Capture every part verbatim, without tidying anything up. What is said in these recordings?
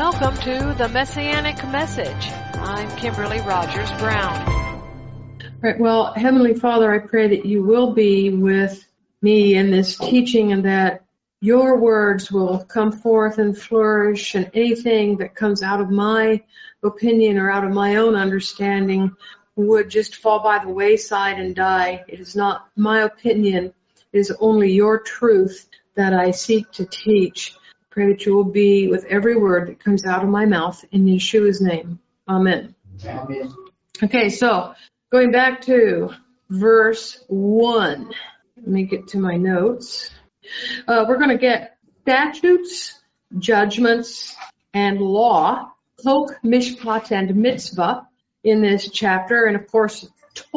Welcome to the Messianic Message. I'm Kimberly Rogers Brown. Right. Well, Heavenly Father, I pray that you will be with me in this teaching and that your words will come forth and flourish, and anything that comes out of my opinion or out of my own understanding would just fall by the wayside and die. It is not my opinion. It is only your truth that I seek to teach. Pray that you will be with every word that comes out of my mouth in Yeshua's name. Amen. Amen. Okay, so going back to verse one. Let me get to my notes. Uh, we're going to get statutes, judgments, and law, Chok, Mishpat, and Mitzvah in this chapter. And of course,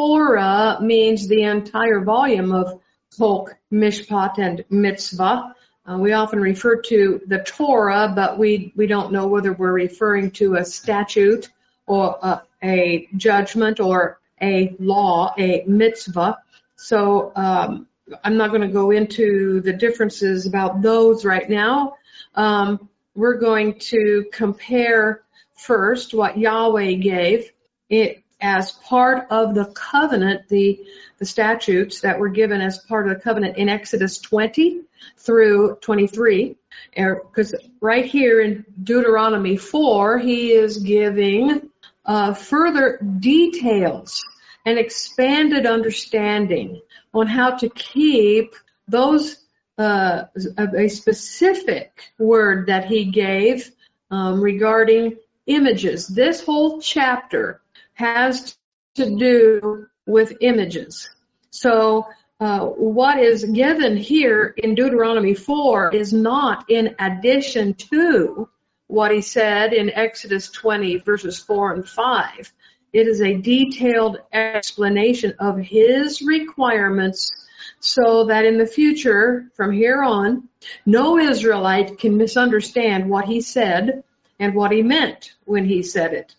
Torah means the entire volume of Chok, Mishpat, and Mitzvah. Uh, we often refer to the Torah, but we, we don't know whether we're referring to a statute or a, a judgment or a law, a mitzvah. So um, I'm not going to go into the differences about those right now. Um, we're going to compare first what Yahweh gave it as part of the covenant, the, the statutes that were given as part of the covenant in Exodus twenty through twenty-three. Because right here in Deuteronomy four, he is giving uh, further details and expanded understanding on how to keep those, uh, a specific word that he gave um, regarding images. This whole chapter has to do with images. So uh, what is given here in Deuteronomy four is not in addition to what he said in Exodus twenty, verses four and five. It is a detailed explanation of his requirements so that in the future, from here on, no Israelite can misunderstand what he said and what he meant when he said it.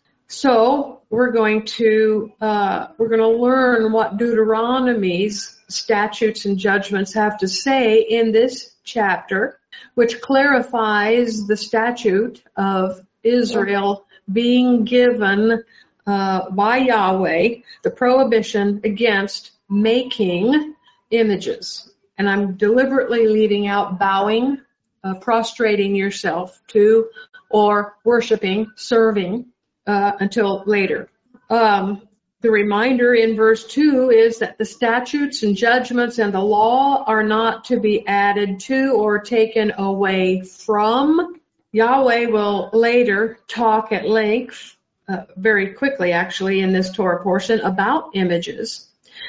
So we're going to uh, we're going to learn what Deuteronomy's statutes and judgments have to say in this chapter, which clarifies the statute of Israel being given uh, by Yahweh, the prohibition against making images. And I'm deliberately leaving out bowing, uh, prostrating yourself to, or worshiping, serving. Uh, until later. Um, the reminder in verse two is that the statutes and judgments and the law are not to be added to or taken away from. Yahweh will later talk at length, uh, very quickly actually in this Torah portion, about images.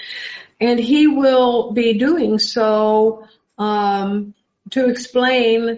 And he will be doing so um, to explain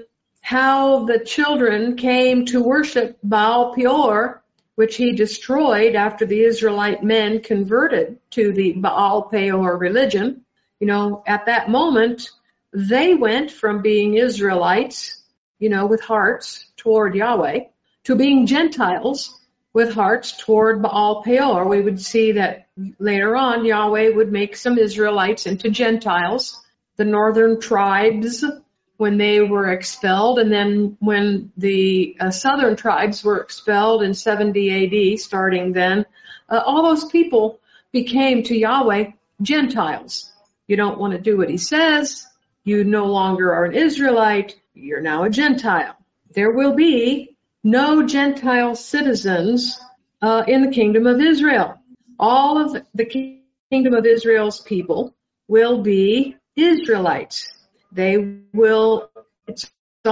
how the children came to worship Baal Peor, which he destroyed after the Israelite men converted to the Baal Peor religion. You know, at that moment, they went from being Israelites, you know, with hearts toward Yahweh, to being Gentiles with hearts toward Baal Peor. We would see that later on, Yahweh would make some Israelites into Gentiles, the northern tribes, when they were expelled, and then when the uh, southern tribes were expelled in seventy A D, starting then, uh, all those people became to Yahweh Gentiles. You don't want to do what he says. You no longer are an Israelite. You're now a Gentile. There will be no Gentile citizens uh, in the kingdom of Israel. All of the kingdom of Israel's people will be Israelites. They will, it's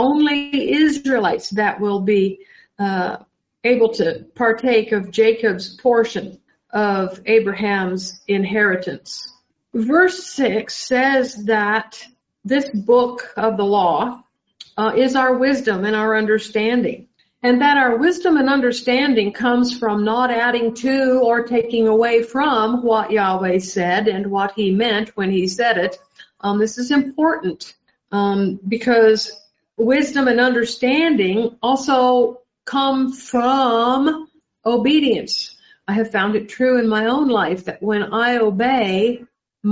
only Israelites that will be uh, able to partake of Jacob's portion of Abraham's inheritance. Verse six says that this book of the law uh, is our wisdom and our understanding, and that our wisdom and understanding comes from not adding to or taking away from what Yahweh said and what he meant when he said it. Um, this is important um, because wisdom and understanding also come from obedience. I have found it true in my own life that when I obey,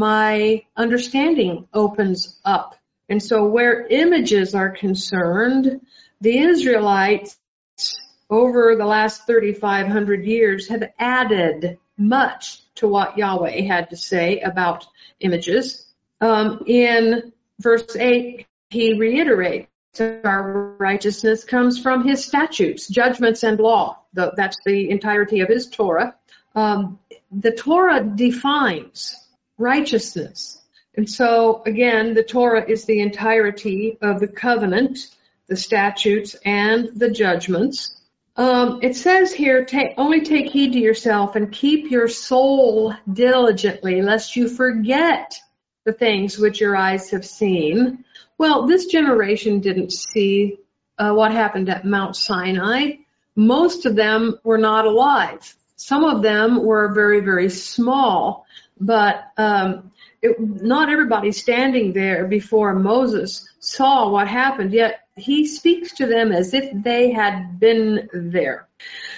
my understanding opens up. And so where images are concerned, the Israelites over the last thirty-five hundred years have added much to what Yahweh had to say about images. Um, in verse eight, he reiterates our righteousness comes from his statutes, judgments, and law. That's the entirety of his Torah. Um, the Torah defines righteousness. And so, again, the Torah is the entirety of the covenant, the statutes, and the judgments. Um, it says here, take, only take heed to yourself and keep your soul diligently, lest you forget the things which your eyes have seen. Well, this generation didn't see uh, what happened at Mount Sinai. Most of them were not alive. Some of them were very, very small, but um, it, not everybody standing there before Moses saw what happened, yet he speaks to them as if they had been there.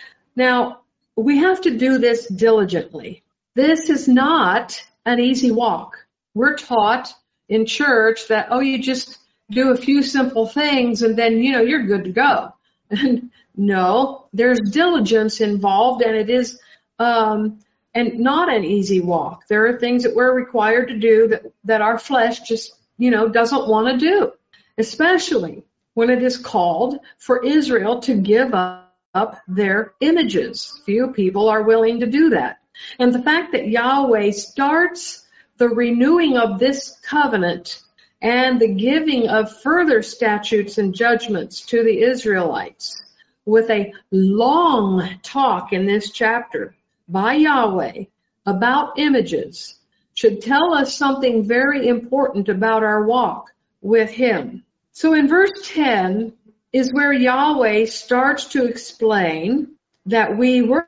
Now, we have to do this diligently. This is not an easy walk. We're taught in church that, oh, you just do a few simple things and then, you know, you're good to go. And no, there's diligence involved, and it is um, and not an easy walk. There are things that we're required to do that, that our flesh just, you know, doesn't want to do, especially when it is called for Israel to give up, up their images. Few people are willing to do that. And the fact that Yahweh starts the renewing of this covenant and the giving of further statutes and judgments to the Israelites with a long talk in this chapter by Yahweh about images should tell us something very important about our walk with him. So in verse ten is where Yahweh starts to explain that we were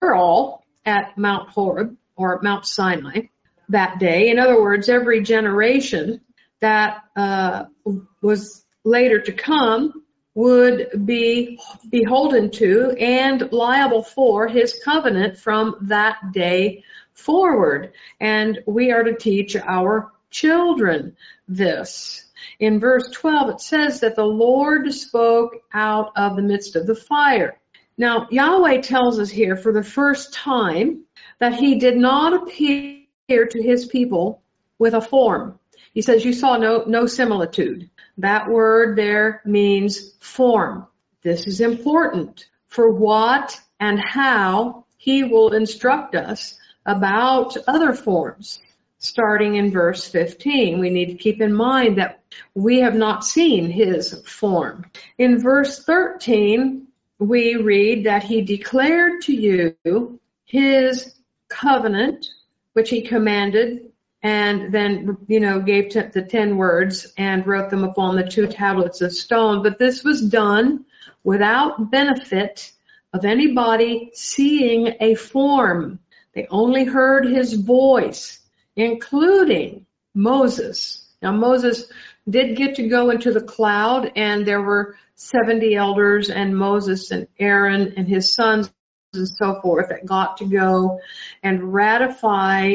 all at Mount Horeb or Mount Sinai that day. In other words, every generation that uh, was later to come would be beholden to and liable for his covenant from that day forward. And we are to teach our children this. In verse twelve, it says that the Lord spoke out of the midst of the fire. Now, Yahweh tells us here for the first time that he did not appear to his people with a form. He says, you saw no, no similitude. That word there means form. This is important for what and how he will instruct us about other forms. Starting in verse fifteen, we need to keep in mind that we have not seen his form. In verse thirteen, we read that he declared to you his covenant, which he commanded, and then, you know, gave the ten words and wrote them upon the two tablets of stone. But this was done without benefit of anybody seeing a form. They only heard his voice, including Moses. Now, Moses did get to go into the cloud, and there were seventy elders, and Moses and Aaron and his sons and so forth that got to go and ratify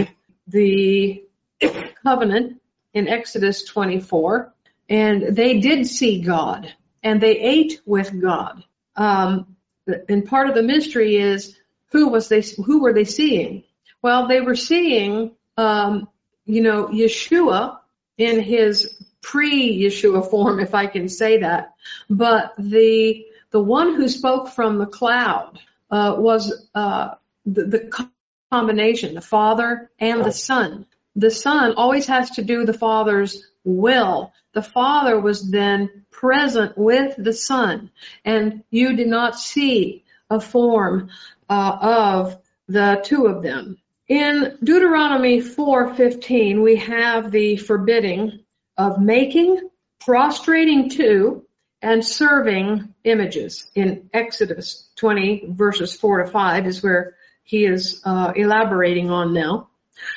the covenant in Exodus twenty-four. And they did see God, and they ate with God. Um, and part of the mystery is who was they? Who were they seeing? Well, they were seeing, um, you know, Yeshua in his pre-Yeshua form, if I can say that. But the the one who spoke from the cloud uh, was uh, the, the combination, the Father and the Son. The Son always has to do the Father's will. The Father was then present with the Son, and you did not see a form uh, of the two of them. In Deuteronomy four fifteen, we have the forbidding of making, prostrating to, and serving images. In Exodus twenty, verses four to five is where he is uh, elaborating on now.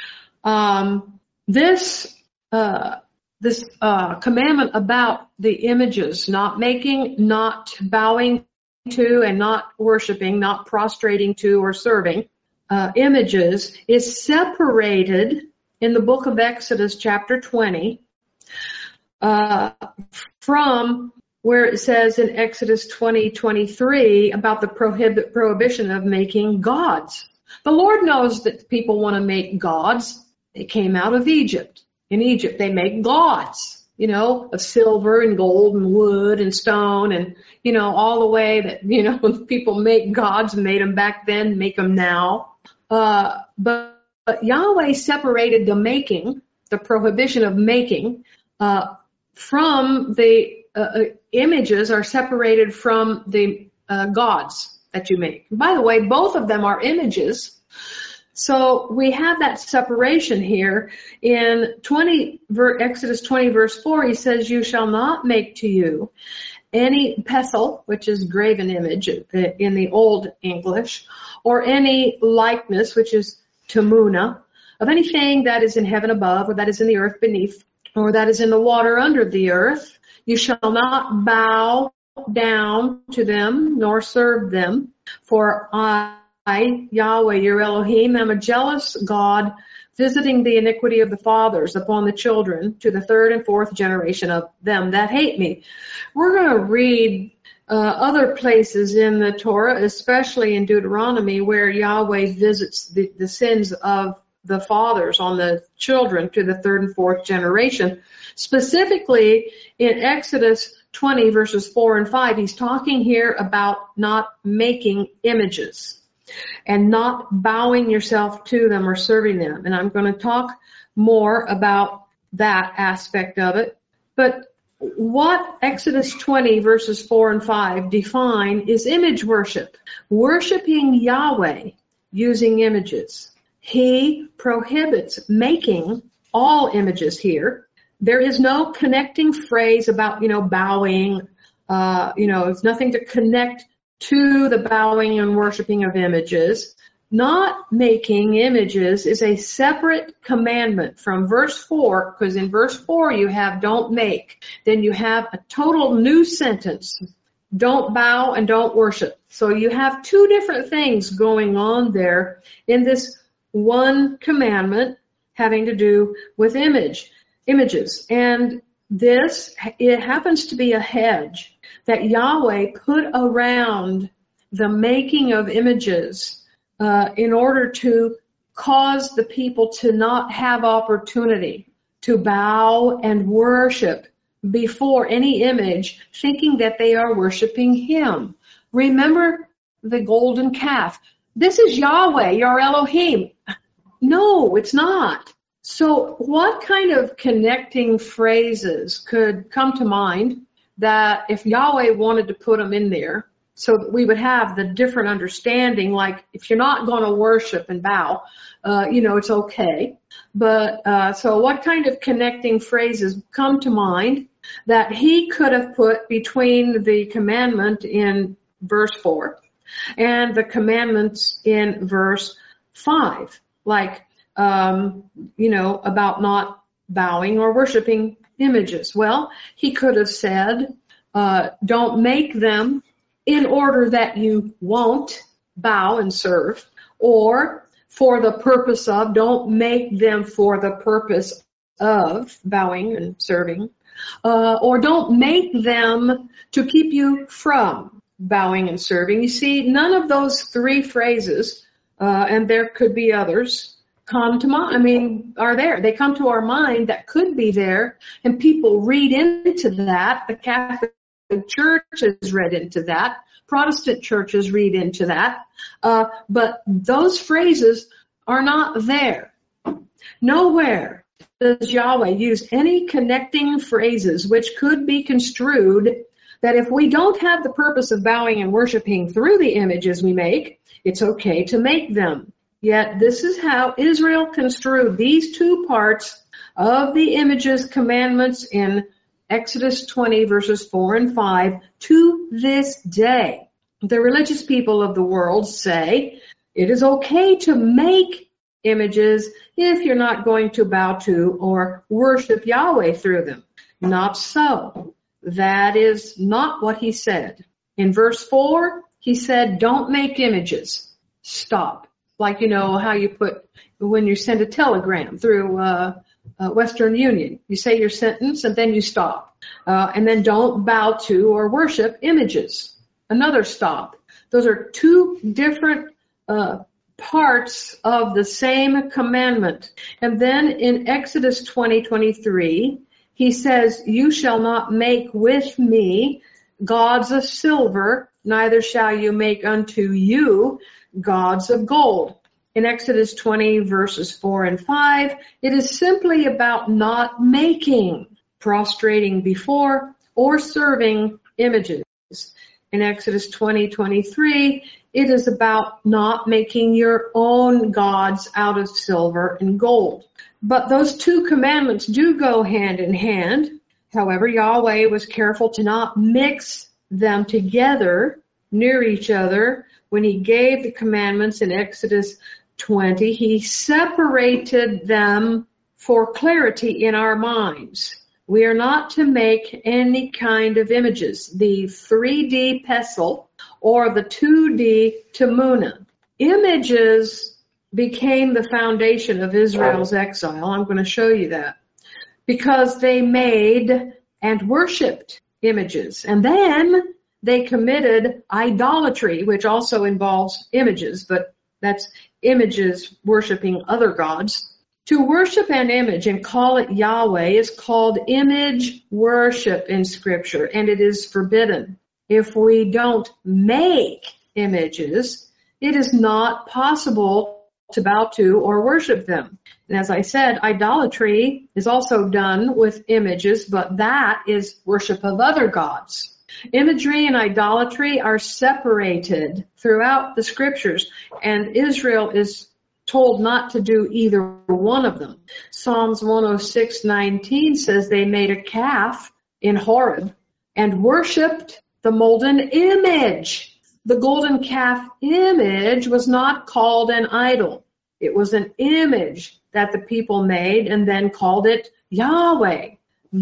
Um, this uh, this uh, commandment about the images, not making, not bowing to, and not worshiping, not prostrating to or serving uh, images, is separated in the book of Exodus, chapter twenty, uh, from where it says in Exodus twenty twenty-three about the prohibit, prohibition of making gods. The Lord knows that people want to make gods. They came out of Egypt. In Egypt, they make gods, you know, of silver and gold and wood and stone and, you know, all the way that, you know, people make gods and made them back then, make them now. Uh, but, but Yahweh separated the making, the prohibition of making, uh, from the uh, images are separated from the uh, gods that you make. By the way, both of them are images. So we have that separation here. In twenty, Exodus twenty verse four, he says, you shall not make to you any pesel, which is graven image in the Old English, or any likeness, which is tamuna, of anything that is in heaven above, or that is in the earth beneath, or that is in the water under the earth. You shall not bow down to them, nor serve them, for I, I, Yahweh, your Elohim, am a jealous God, visiting the iniquity of the fathers upon the children to the third and fourth generation of them that hate me. We're going to read uh, other places in the Torah, especially in Deuteronomy, where Yahweh visits the, the sins of the fathers on the children to the third and fourth generation. Specifically in Exodus twenty verses four and five, he's talking here about not making images and not bowing yourself to them or serving them. And I'm going to talk more about that aspect of it. But what Exodus twenty verses four and five define is image worship, worshiping Yahweh using images. He prohibits making all images here. There is no connecting phrase about, you know, bowing. Uh, you know, it's nothing to connect to the bowing and worshiping of images. Not making images is a separate commandment from verse four, because in verse four you have don't make. Then you have a total new sentence, don't bow and don't worship. So you have two different things going on there in this one commandment having to do with image, images. And this, it happens to be a hedge that Yahweh put around the making of images uh, in order to cause the people to not have opportunity to bow and worship before any image, thinking that they are worshiping Him. Remember the golden calf. This is Yahweh, your Elohim. No, it's not. So what kind of connecting phrases could come to mind that if Yahweh wanted to put them in there so that we would have the different understanding, like if you're not going to worship and bow, uh, you know, it's okay. But uh, so what kind of connecting phrases come to mind that he could have put between the commandment in verse four and the commandments in verse five, like, um, you know, about not bowing or worshiping images? Well, he could have said, uh, don't make them in order that you won't bow and serve, or for the purpose of, don't make them for the purpose of bowing and serving, uh, or don't make them to keep you from bowing and serving. You see, none of those three phrases, uh, and there could be others, come to mind. I mean, are there. They come to our mind that could be there, and people read into that. The Catholic Church has read into that. Protestant churches read into that. Uh, but those phrases are not there. Nowhere does Yahweh use any connecting phrases which could be construed that if we don't have the purpose of bowing and worshiping through the images we make, it's okay to make them. Yet this is how Israel construed these two parts of the images commandments in Exodus twenty verses four and five to this day. The religious people of the world say it is okay to make images if you're not going to bow to or worship Yahweh through them. Not so. That is not what he said. In verse four, he said, don't make images. Stop. Like, you know, how you put, when you send a telegram through, uh, uh, Western Union. You say your sentence and then you stop. Uh, and then don't bow to or worship images. Another stop. Those are two different uh, parts of the same commandment. And then in Exodus twenty twenty-three, he says, you shall not make with me gods of silver, neither shall you make unto you gods of gold. In Exodus twenty verses four and five, it is simply about not making, prostrating before, or serving images. In Exodus twenty twenty-three, it is about not making your own gods out of silver and gold. But those two commandments do go hand in hand. However, Yahweh was careful to not mix them together near each other. When he gave the commandments in Exodus twenty, he separated them for clarity in our minds. We are not to make any kind of images, the three D pestle or the two D tamuna. Images became the foundation of Israel's exile. I'm going to show you that. Because they made and worshipped images. And then they committed idolatry, which also involves images, but that's images worshiping other gods. To worship an image and call it Yahweh is called image worship in Scripture, and it is forbidden. If we don't make images, it is not possible to bow to or worship them. And as I said, idolatry is also done with images, but that is worship of other gods. Imagery and idolatry are separated throughout the Scriptures, and Israel is told not to do either one of them. Psalms one oh six nineteen says they made a calf in Horeb and worshipped the molten image. The golden calf image was not called an idol. It was an image that the people made and then called it Yahweh.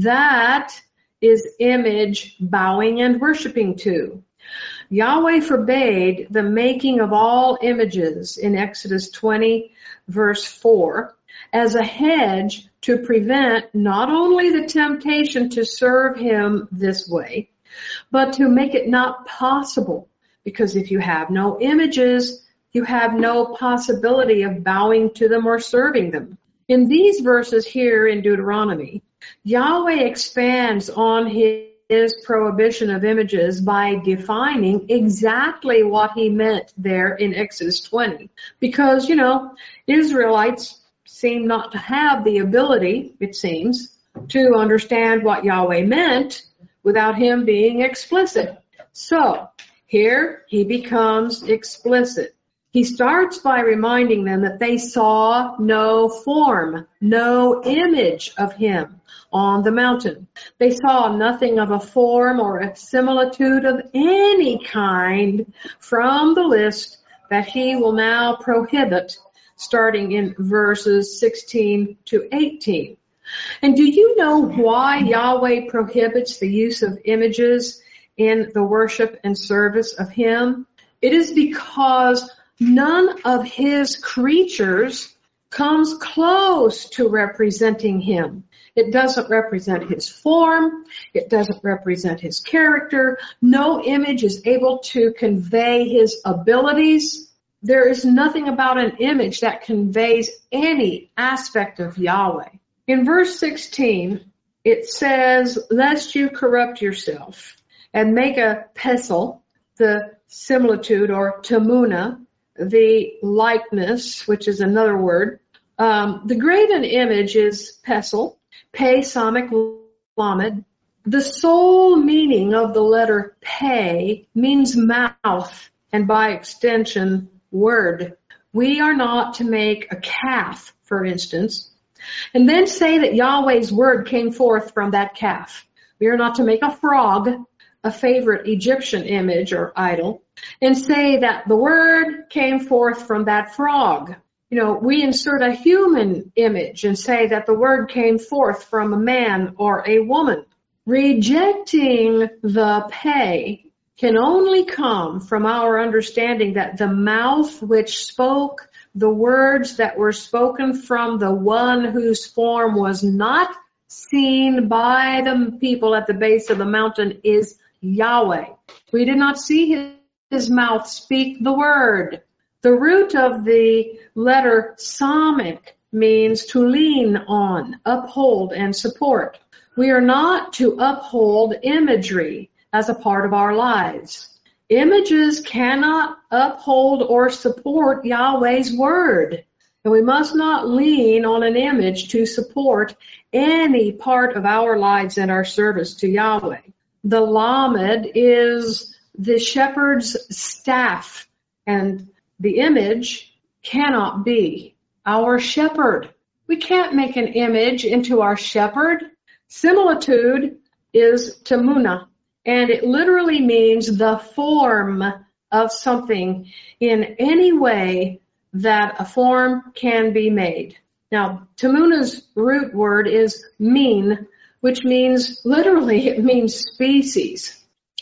That is image bowing and worshiping to. Yahweh forbade the making of all images in Exodus twenty verse four as a hedge to prevent not only the temptation to serve him this way, but to make it not possible. Because if you have no images, you have no possibility of bowing to them or serving them. In these verses here in Deuteronomy, Yahweh expands on his his prohibition of images by defining exactly what he meant there in Exodus twenty. Because, you know, Israelites seem not to have the ability, it seems, to understand what Yahweh meant without him being explicit. So, here he becomes explicit. He starts by reminding them that they saw no form, no image of him on the mountain. They saw nothing of a form or a similitude of any kind from the list that he will now prohibit, starting in verses sixteen to eighteen. And do you know why Yahweh prohibits the use of images in the worship and service of him? It is because none of his creatures comes close to representing him. It doesn't represent his form. It doesn't represent his character. No image is able to convey his abilities. There is nothing about an image that conveys any aspect of Yahweh. In verse sixteen, it says, lest you corrupt yourself and make a pestle, the similitude, or tamuna, the likeness, which is another word. Um, the graven image is pestle, pe, samic, lamed. The sole meaning of the letter pe means mouth, and by extension, word. We are not to make a calf, for instance, and then say that Yahweh's word came forth from that calf. We are not to make a frog, a favorite Egyptian image or idol, and say that the word came forth from that frog. You know, we insert a human image and say that the word came forth from a man or a woman. Rejecting the pe can only come from our understanding that the mouth which spoke the words that were spoken from the one whose form was not seen by the people at the base of the mountain is Yahweh. We did not see his, his mouth speak the word. The root of the letter Samic means to lean on, uphold, and support. We are not to uphold imagery as a part of our lives. Images cannot uphold or support Yahweh's word. And we must not lean on an image to support any part of our lives and our service to Yahweh. The lamed is the shepherd's staff, and the image cannot be our shepherd. We can't make an image into our shepherd. Similitude is tamuna, and it literally means the form of something in any way that a form can be made. Now, tamuna's root word is min, which means, literally, it means species.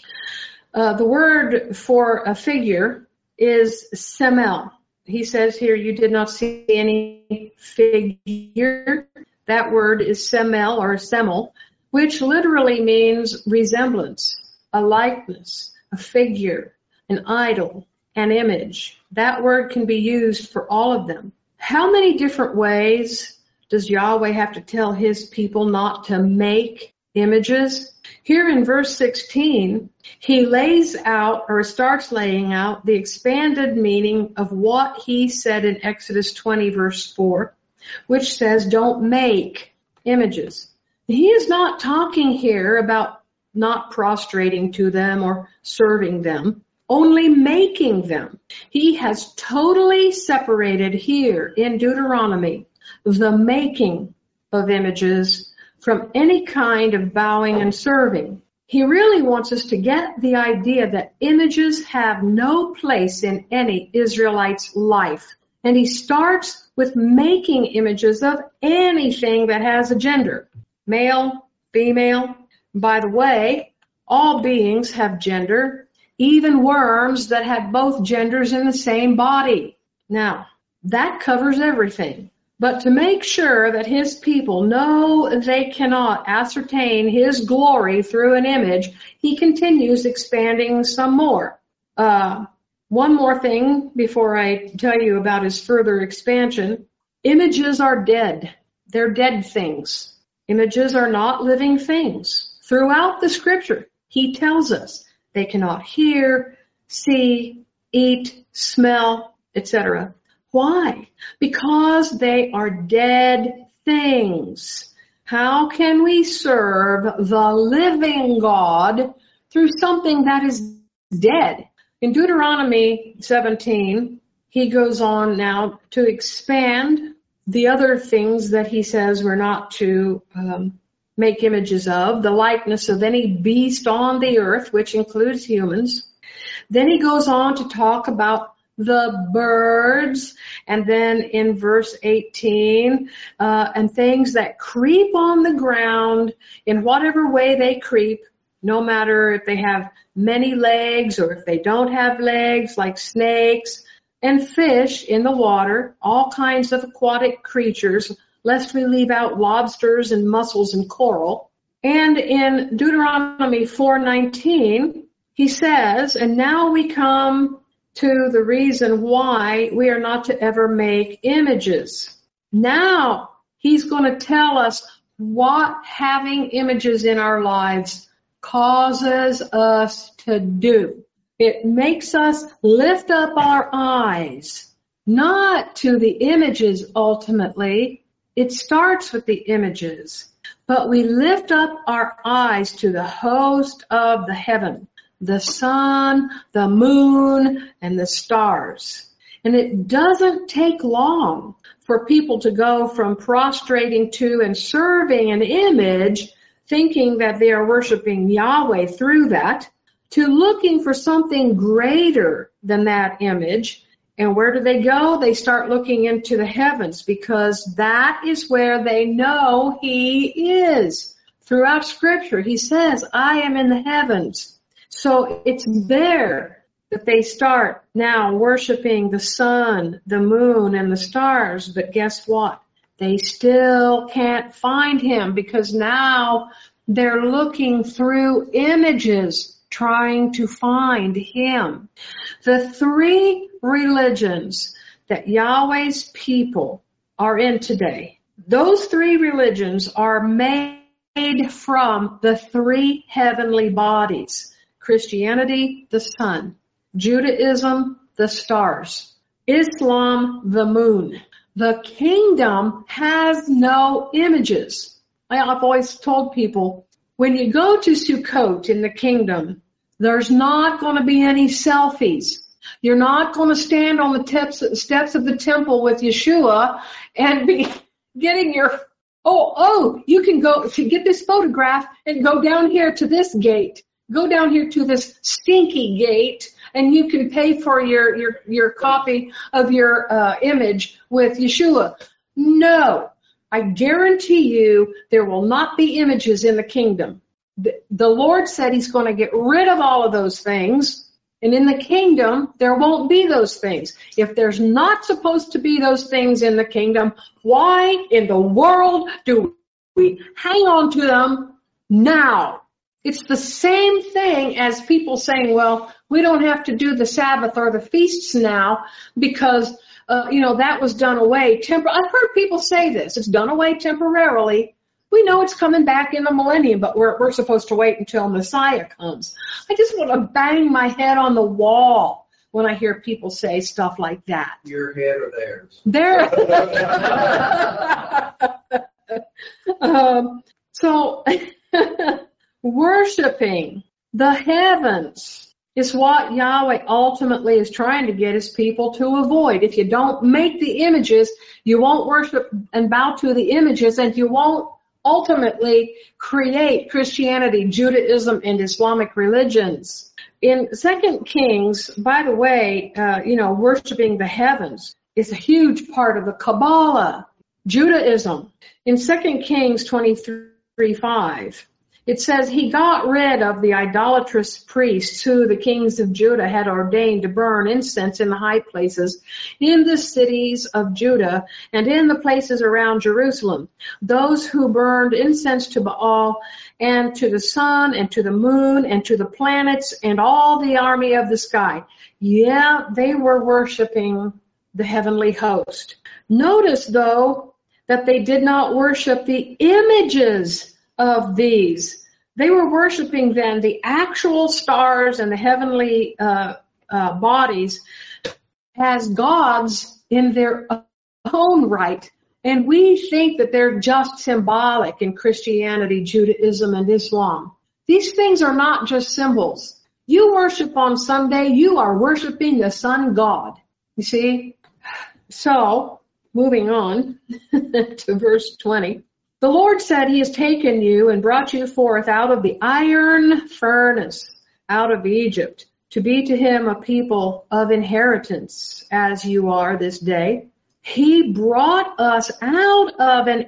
Uh, the word for a figure is semel. He says here, you did not see any figure. That word is semel or semel, which literally means resemblance, a likeness, a figure, an idol, an image. That word can be used for all of them. How many different ways does Yahweh have to tell his people not to make images? Here in verse sixteen, he lays out or starts laying out the expanded meaning of what he said in Exodus twenty verse four, which says don't make images. He is not talking here about not prostrating to them or serving them, only making them. He has totally separated here in Deuteronomy the making of images from any kind of bowing and serving. He really wants us to get the idea that images have no place in any Israelite's life. And he starts with making images of anything that has a gender, male, female. By the way, all beings have gender, even worms that have both genders in the same body. Now, that covers everything. But to make sure that his people know they cannot ascertain his glory through an image, he continues expanding some more. Uh, one more thing before I tell you about his further expansion. Images are dead. They're dead things. Images are not living things. Throughout the scripture, he tells us they cannot hear, see, eat, smell, et cetera. Why? Because they are dead things. How can we serve the living God through something that is dead? In Deuteronomy seventeen, he goes on now to expand the other things that he says we're not to um, make images of, the likeness of any beast on the earth, which includes humans. Then he goes on to talk about the birds, and then in verse eighteen, uh, and things that creep on the ground in whatever way they creep, no matter if they have many legs or if they don't have legs, like snakes, and fish in the water, all kinds of aquatic creatures, lest we leave out lobsters and mussels and coral. And in Deuteronomy four nineteen, he says, and now we come to the reason why we are not to ever make images. Now he's going to tell us what having images in our lives causes us to do. It makes us lift up our eyes, not to the images ultimately. It starts with the images, but we lift up our eyes to the host of the heaven, the sun, the moon, and the stars. And it doesn't take long for people to go from prostrating to and serving an image, thinking that they are worshiping Yahweh through that, to looking for something greater than that image. And where do they go? They start looking into the heavens, because that is where they know he is. Throughout Scripture, he says, I am in the heavens. So it's there that they start now worshiping the sun, the moon, and the stars. But guess what? They still can't find him because now they're looking through images trying to find him. The three religions that Yahweh's people are in today, those three religions are made from the three heavenly bodies. Christianity, the sun. Judaism, the stars. Islam, the moon. The kingdom has no images. I've always told people, when you go to Sukkot in the kingdom, there's not going to be any selfies. You're not going to stand on the steps, steps of the temple with Yeshua and be getting your, oh, oh, you can go to get this photograph and go down here to this gate. Go down here to this stinky gate and you can pay for your, your, your copy of your uh, image with Yeshua. No, I guarantee you there will not be images in the kingdom. The, the Lord said he's going to get rid of all of those things. And in the kingdom, there won't be those things. If there's not supposed to be those things in the kingdom, why in the world do we hang on to them now? It's the same thing as people saying, well, we don't have to do the Sabbath or the feasts now because, uh, you know, that was done away. Tempor- I've heard people say this. It's done away temporarily. We know it's coming back in the millennium, but we're, we're supposed to wait until Messiah comes. I just want to bang my head on the wall when I hear people say stuff like that. Your head or theirs? There. um, so, worshiping the heavens is what Yahweh ultimately is trying to get his people to avoid. If you don't make the images, you won't worship and bow to the images, and you won't ultimately create Christianity, Judaism, and Islamic religions. In Second Kings, by the way, uh, you know, worshiping the heavens is a huge part of the Kabbalah, Judaism. In Second Kings twenty-three five, it says, he got rid of the idolatrous priests who the kings of Judah had ordained to burn incense in the high places in the cities of Judah and in the places around Jerusalem. Those who burned incense to Baal and to the sun and to the moon and to the planets and all the army of the sky. Yeah, they were worshiping the heavenly host. Notice, though, that they did not worship the images of these. They were worshiping then the actual stars and the heavenly uh, uh, bodies as gods in their own right. And we think that they're just symbolic in Christianity, Judaism, and Islam. These things are not just symbols. You worship on Sunday, you are worshiping the sun god. You see? So, moving on to verse twenty. The Lord said he has taken you and brought you forth out of the iron furnace, out of Egypt, to be to him a people of inheritance, as you are this day. He brought us out of an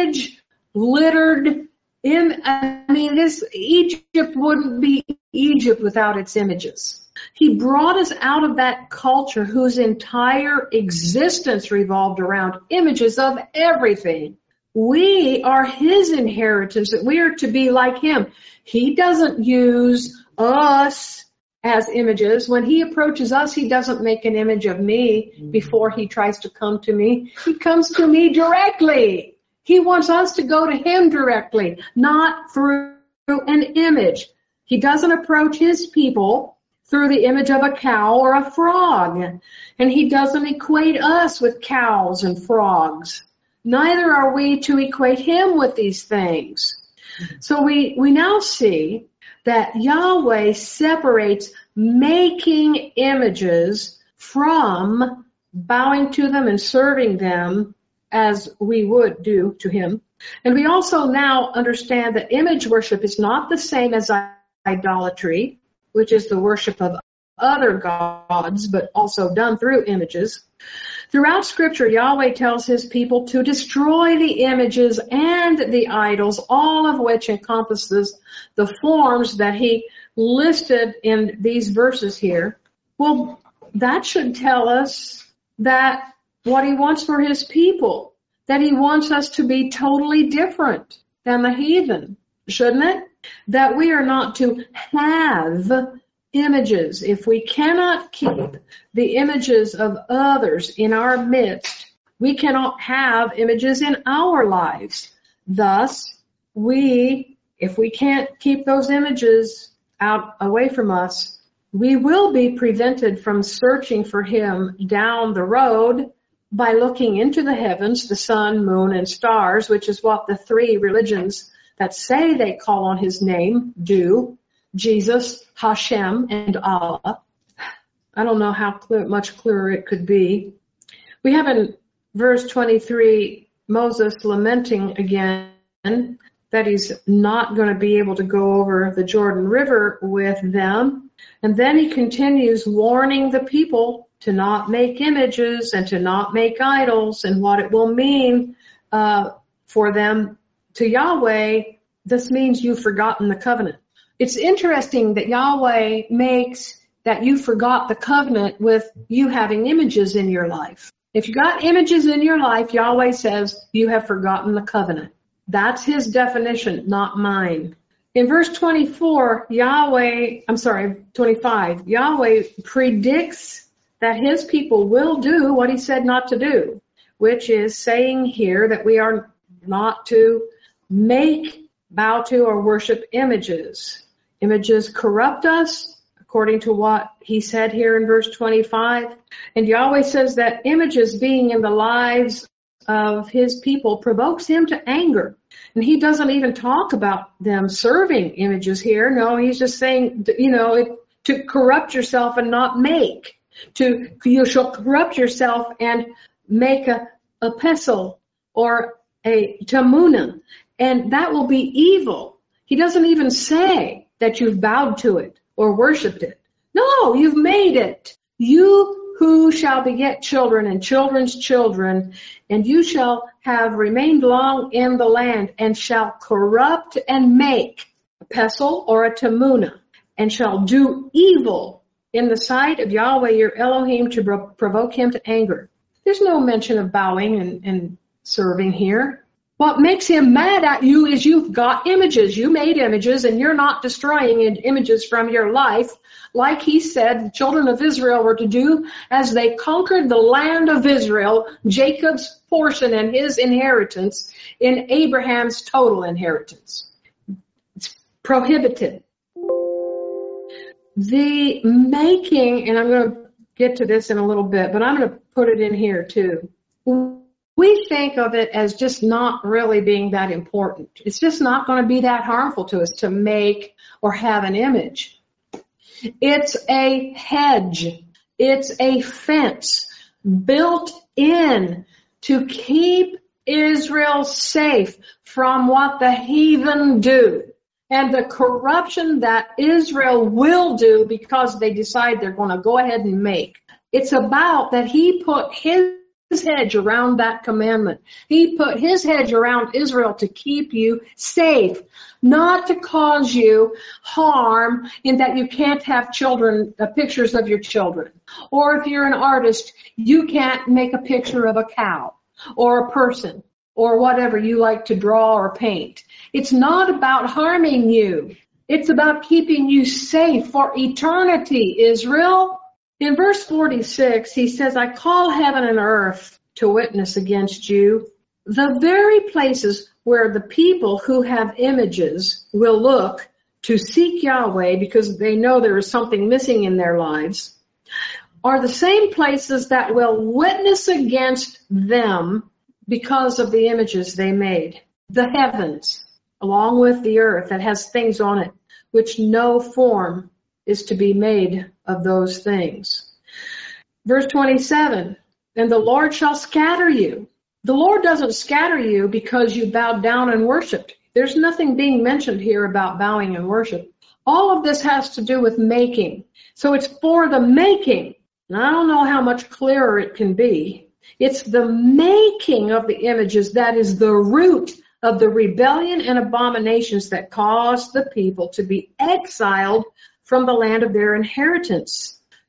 image-littered, im- I mean, this Egypt wouldn't be Egypt without its images. He brought us out of that culture whose entire existence revolved around images of everything. We are his inheritance, that we are to be like him. He doesn't use us as images. When he approaches us, he doesn't make an image of me before he tries to come to me. He comes to me directly. He wants us to go to him directly, not through an image. He doesn't approach his people through the image of a cow or a frog. And he doesn't equate us with cows and frogs. Neither are we to equate him with these things. So we, we now see that Yahweh separates making images from bowing to them and serving them as we would do to him. And we also now understand that image worship is not the same as idolatry, which is the worship of other gods, but also done through images. Throughout Scripture, Yahweh tells his people to destroy the images and the idols, all of which encompasses the forms that he listed in these verses here. Well, that should tell us that what he wants for his people, that he wants us to be totally different than the heathen, shouldn't it? That we are not to have images. If we cannot keep the images of others in our midst, we cannot have images in our lives. Thus, we, if we can't keep those images out away from us, we will be prevented from searching for him down the road by looking into the heavens, the sun, moon, and stars, which is what the three religions that say they call on his name do. Jesus, Hashem, and Allah. I don't know how clear, much clearer it could be. We have in verse twenty-three, Moses lamenting again that he's not going to be able to go over the Jordan River with them. And then he continues warning the people to not make images and to not make idols and what it will mean uh, for them to Yahweh. This means you've forgotten the covenant. It's interesting that Yahweh makes that you forgot the covenant with you having images in your life. If you got images in your life, Yahweh says you have forgotten the covenant. That's his definition, not mine. In verse twenty-four, Yahweh, I'm sorry, twenty-five, Yahweh predicts that his people will do what he said not to do, which is saying here that we are not to make, bow to, or worship images. Images corrupt us, according to what he said here in verse twenty-five. And Yahweh says that images being in the lives of his people provokes him to anger. And he doesn't even talk about them serving images here. No, he's just saying, you know, to corrupt yourself and not make. To, you shall corrupt yourself and make a, a pestle or a tamuna. And that will be evil. He doesn't even say that you've bowed to it or worshipped it. No, you've made it. You who shall beget children and children's children, and you shall have remained long in the land, and shall corrupt and make a pestle or a tamuna, and shall do evil in the sight of Yahweh your Elohim to provoke him to anger. There's no mention of bowing and, and serving here. What makes him mad at you is you've got images. You made images, and you're not destroying images from your life, like he said the children of Israel were to do as they conquered the land of Israel, Jacob's portion and his inheritance in Abraham's total inheritance. It's prohibited. The making, and I'm going to get to this in a little bit, but I'm going to put it in here too. We think of it as just not really being that important. It's just not going to be that harmful to us to make or have an image. It's a hedge. It's a fence built in to keep Israel safe from what the heathen do and the corruption that Israel will do because they decide they're going to go ahead and make. It's about that he put his his hedge around that commandment. He put his hedge around Israel to keep you safe, not to cause you harm in that you can't have children, uh, pictures of your children. Or if you're an artist, you can't make a picture of a cow or a person or whatever you like to draw or paint. It's not about harming you. It's about keeping you safe for eternity, Israel. In verse forty-six, he says, I call heaven and earth to witness against you. The very places where the people who have images will look to seek Yahweh because they know there is something missing in their lives are the same places that will witness against them because of the images they made. The heavens, along with the earth that has things on it, which no form is to be made of those things. Verse twenty-seven, and the Lord shall scatter you. The Lord doesn't scatter you because you bowed down and worshiped. There's nothing being mentioned here about bowing and worship. All of this has to do with making. So it's for the making. And I don't know how much clearer it can be. It's the making of the images that is the root of the rebellion and abominations that caused the people to be exiled from the land of their inheritance.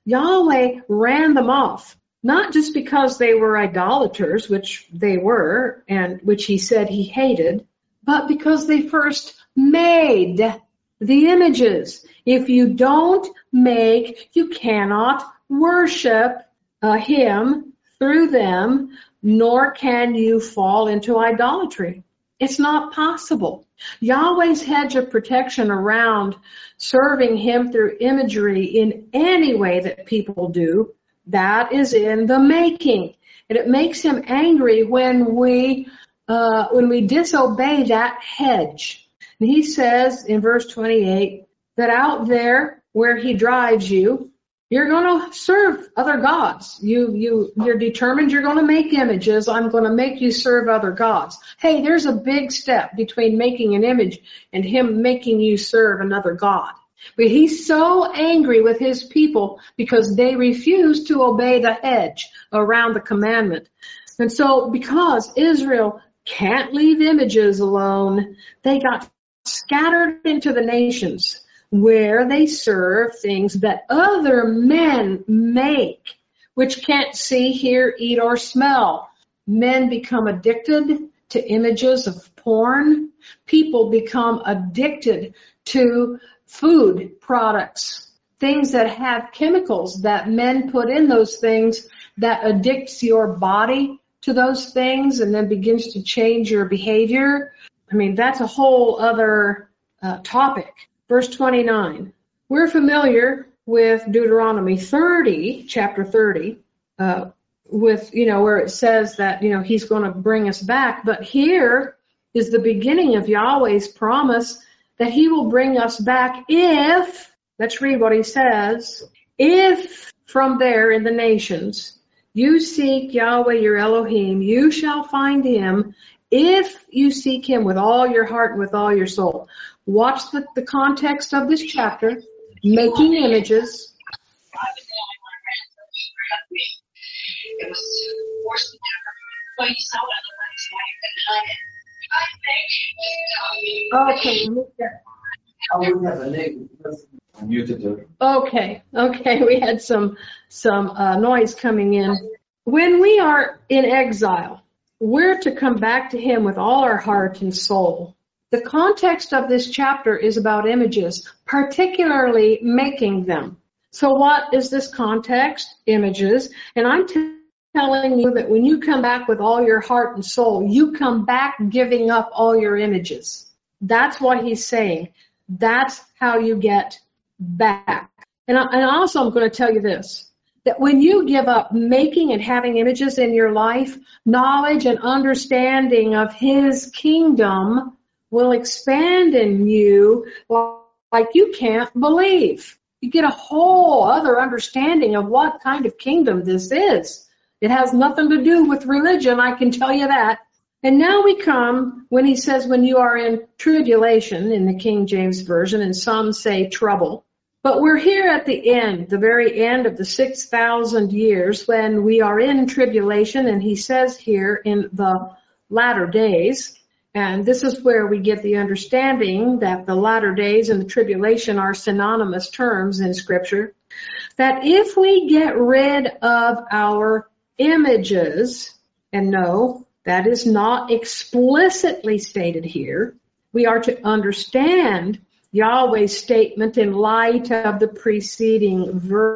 Yahweh ran them off, not just because they were idolaters, which they were, and which he said he hated, but because they first made the images. If you don't make, you cannot worship uh, him through them, nor can you fall into idolatry. It's not possible. Yahweh's hedge of protection around serving him through imagery in any way that people do, that is in the making. And it makes him angry when we uh, when we disobey that hedge. And he says in verse twenty-eight that out there where he drives you, you're going to serve other gods. You, you, you're determined you're going to make images. I'm going to make you serve other gods. Hey, there's a big step between making an image and him making you serve another god. But he's so angry with his people because they refuse to obey the hedge around the commandment. And so because Israel can't leave images alone, they got scattered into the nations where they serve things that other men make, which can't see, hear, eat, or smell. Men become addicted to images of porn. People become addicted to food products, things that have chemicals that men put in those things that addicts your body to those things and then begins to change your behavior. I mean, that's a whole other uh, topic. Verse twenty-nine, we're familiar with Deuteronomy thirty, chapter thirty, uh, with, you know, where it says that, you know, he's going to bring us back. But here is the beginning of Yahweh's promise that he will bring us back if, let's read what he says, if from there in the nations you seek Yahweh your Elohim, you shall find him if you seek him with all your heart and with all your soul. Watch the, the context of this chapter, making images. Okay. Okay, okay, we had some some uh, noise coming in. When we are in exile, we're to come back to him with all our heart and soul. The context of this chapter is about images, particularly making them. So what is this context? Images. And I'm t- telling you that when you come back with all your heart and soul, you come back giving up all your images. That's what he's saying. That's how you get back. And, I, and also I'm going to tell you this, that when you give up making and having images in your life, knowledge and understanding of his kingdom will expand in you like you can't believe. You get a whole other understanding of what kind of kingdom this is. It has nothing to do with religion, I can tell you that. And now we come when he says when you are in tribulation in the King James Version, and some say trouble. But we're here at the end, the very end of the six thousand years when we are in tribulation, and he says here in the latter days. And this is where we get the understanding that the latter days and the tribulation are synonymous terms in Scripture. That if we get rid of our images, and no, that is not explicitly stated here, we are to understand Yahweh's statement in light of the preceding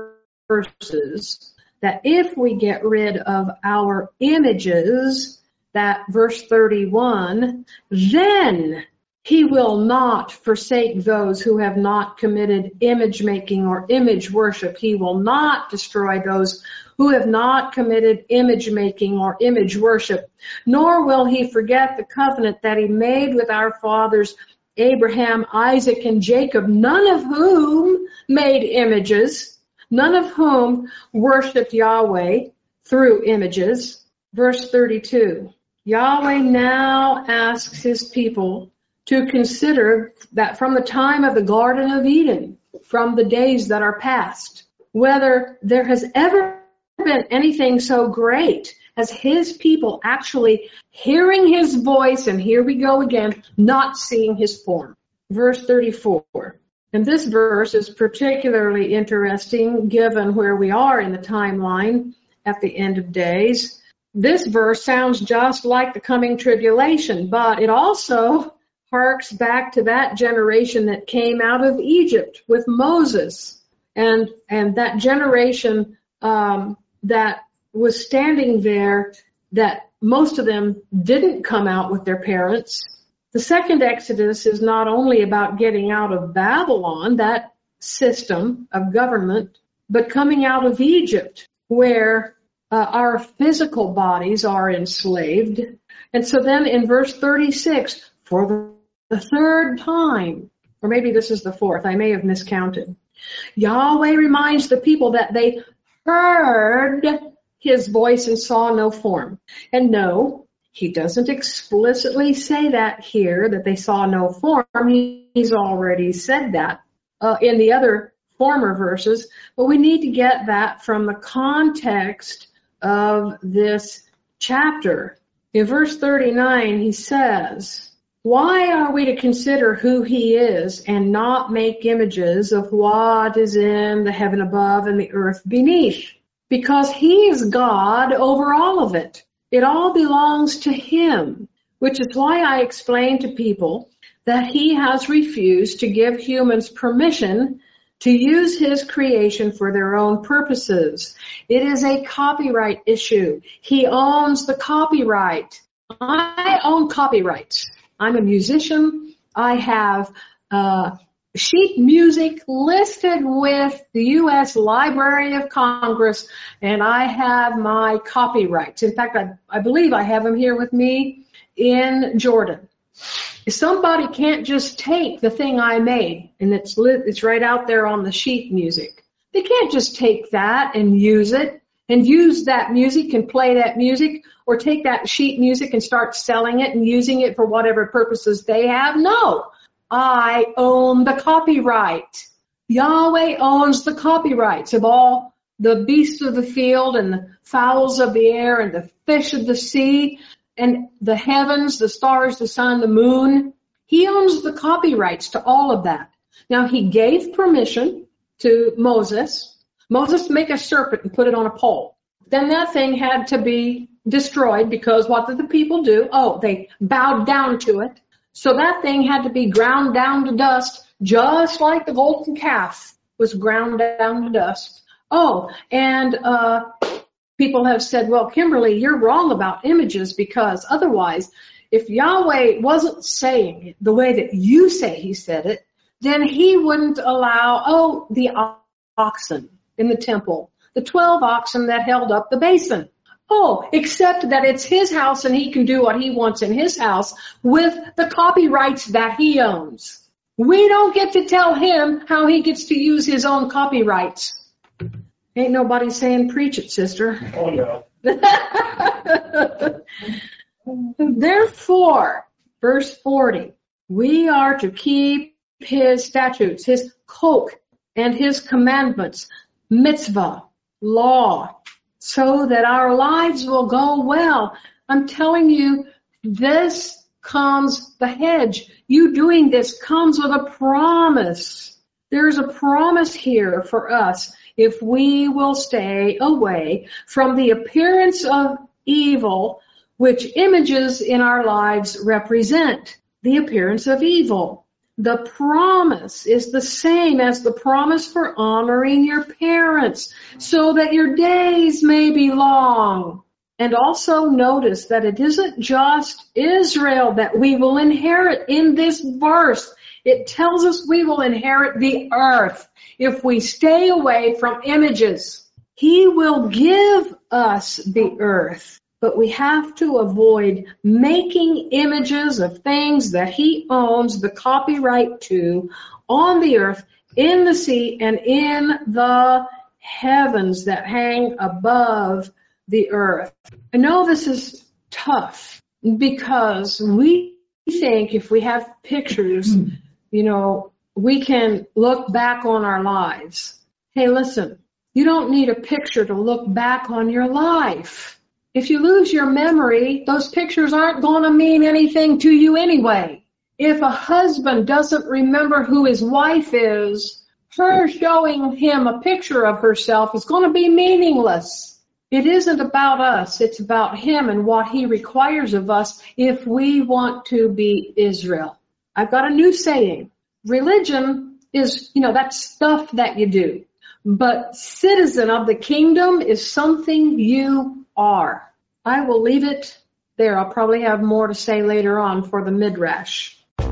verses, that if we get rid of our images, that verse thirty-one, then he will not forsake those who have not committed image making or image worship. He will not destroy those who have not committed image making or image worship, nor will he forget the covenant that he made with our fathers, Abraham, Isaac, and Jacob, none of whom made images, none of whom worshiped Yahweh through images. Verse thirty-two. Yahweh now asks his people to consider that from the time of the Garden of Eden, from the days that are past, whether there has ever been anything so great as his people actually hearing his voice, and here we go again, not seeing his form. Verse thirty-four. And this verse is particularly interesting given where we are in the timeline at the end of days. This verse sounds just like the coming tribulation, but it also harks back to that generation that came out of Egypt with Moses, and and that generation um, that was standing there, that most of them didn't come out with their parents. The second Exodus is not only about getting out of Babylon, that system of government, but coming out of Egypt, where uh, our physical bodies are enslaved. And so then in verse thirty-six, for the The third time, or maybe this is the fourth, I may have miscounted. Yahweh reminds the people that they heard his voice and saw no form. And no, he doesn't explicitly say that here, that they saw no form. He's already said that uh, in the other former verses, but we need to get that from the context of this chapter. In verse thirty-nine, he says, why are we to consider who he is and not make images of what is in the heaven above and the earth beneath? Because he is God over all of it. It all belongs to him, which is why I explain to people that he has refused to give humans permission to use his creation for their own purposes. It is a copyright issue. He owns the copyright. I own copyrights. I'm a musician. I have uh, sheet music listed with the U S Library of Congress, and I have my copyrights. In fact, I, I believe I have them here with me in Jordan. Somebody can't just take the thing I made, and it's lit, it's right out there on the sheet music. They can't just take that and use it, and use that music and play that music, or take that sheet music and start selling it and using it for whatever purposes they have. No, I own the copyright. Yahweh owns the copyrights of all the beasts of the field and the fowls of the air and the fish of the sea and the heavens, the stars, the sun, the moon. He owns the copyrights to all of that. Now, he gave permission to Moses. Moses, make a serpent and put it on a pole. Then that thing had to be destroyed, because what did the people do? Oh, they bowed down to it. So that thing had to be ground down to dust, just like the golden calf was ground down to dust. Oh, and uh people have said, well, Kimberly, you're wrong about images, because otherwise, if Yahweh wasn't saying it the way that you say he said it, then he wouldn't allow, oh, the oxen in the temple, the twelve oxen that held up the basin. Oh, except that it's his house and he can do what he wants in his house with the copyrights that he owns. We don't get to tell him how he gets to use his own copyrights. Ain't nobody saying preach it, sister. Oh, no. Therefore, verse forty, we are to keep his statutes, his chok, and his commandments, mitzvah, law, so that our lives will go well. I'm telling you, this comes, the hedge, you doing this comes with a promise. There's a promise here for us if we will stay away from the appearance of evil, which images in our lives represent the appearance of evil. The promise is the same as the promise for honoring your parents, so that your days may be long. And also notice that it isn't just Israel that we will inherit in this verse. It tells us we will inherit the earth if we stay away from images. He will give us the earth, but we have to avoid making images of things that he owns the copyright to on the earth, in the sea, and in the heavens that hang above the earth. I know this is tough, because we think if we have pictures, you know, we can look back on our lives. Hey, listen, you don't need a picture to look back on your life. If you lose your memory, those pictures aren't going to mean anything to you anyway. If a husband doesn't remember who his wife is, her showing him a picture of herself is going to be meaningless. It isn't about us. It's about him and what he requires of us if we want to be Israel. I've got a new saying. Religion is, you know, that's stuff that you do. But citizen of the kingdom is something you are. I will leave it there. I'll probably have more to say later on for the Midrash.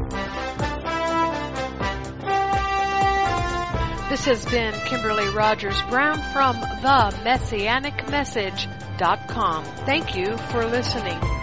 This has been Kimberly Rogers Brown from the Messianic Message dot com. Thank you for listening.